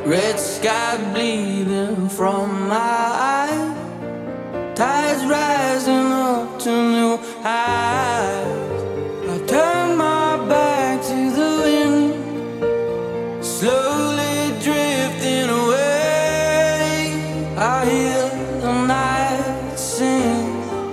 Red sky bleeding from my eyes, tides rising up to new highs. I turn my back to the wind, slowly drifting away. I hear the night sing,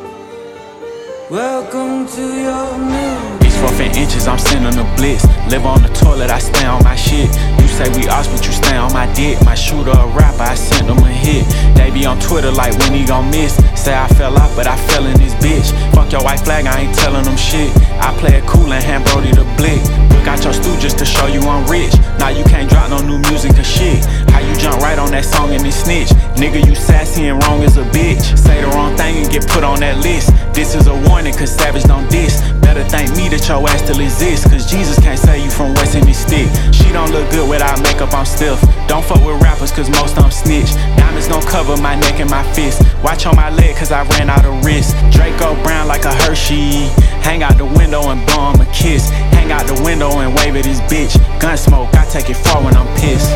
welcome to your new. It's 4 inches, I'm sending a blitz. Live on the toilet, I stay on my shit. You say we ops, but you stay on my dick. My shooter a rapper, I sent them a hit. They be on Twitter like when he gon' miss. Say I fell off, but I fell in this bitch. Fuck your white flag, I ain't telling them shit. I play it cool and hand Brody the blick. Book out your stew just to show you I'm rich. Now you can't drop no new music or shit. How you jump right on that song and then snitch? Nigga, you sassy and wrong as a bitch. Say the wrong thing and get put on that list. This is a warning, cause Savage don't diss. Better thank me that your ass still exists, cause Jesus can't save you from what's in his stick. She don't look good without makeup, I'm stiff. Don't fuck with rappers, cause most of them snitch. Diamonds gon' cover my neck and my fist. Watch on my leg, cause I ran out of wrist. Draco Brown like a Hershey. Hang out the window and blow him a kiss. Hang out the window and wave at his bitch. Gun smoke, I take it far when I'm pissed.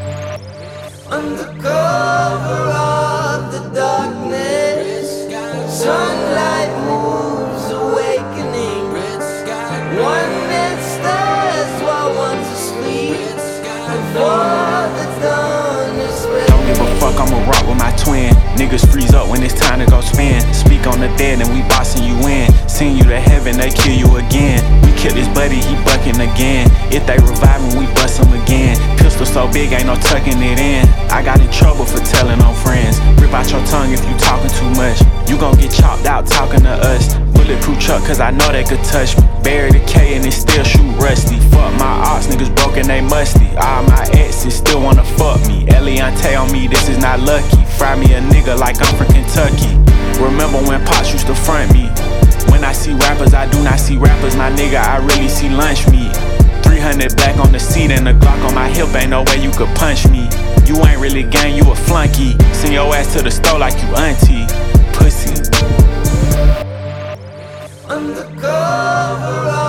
Under cover of the darkness, sunlight moves awakening. One that stares while one's asleep, before the dawn is spent. Don't give a fuck, I'ma rock with my twin. Niggas freeze up when it's time to go spin. Speak on the dead and we bossing you in. Send you to heaven, they kill you again. We kill this buddy, he bucking again. If they revive him, we bust him again. Pistol so big, ain't no tucking it in. I got in trouble for telling on friends. Rip out your tongue if you talking too much. You gon' get chopped out talking to us. Bulletproof truck, cause I know they could touch me. Bury the K and it still shoot rusty. Fuck my ops, niggas broken, they musty. All my exes still wanna fuck me. Eliante on me, this is not lucky. Fry me a nigga like I'm from Kentucky. Remember when Pops used to front me? When I see rappers, I do not see rappers. My nigga, I really see lunch meat. 300 black on the seat and a Glock on my hip, ain't no way you could punch me. You ain't really gang, you a flunky. Send your ass to the store like you auntie. Pussy. Under cover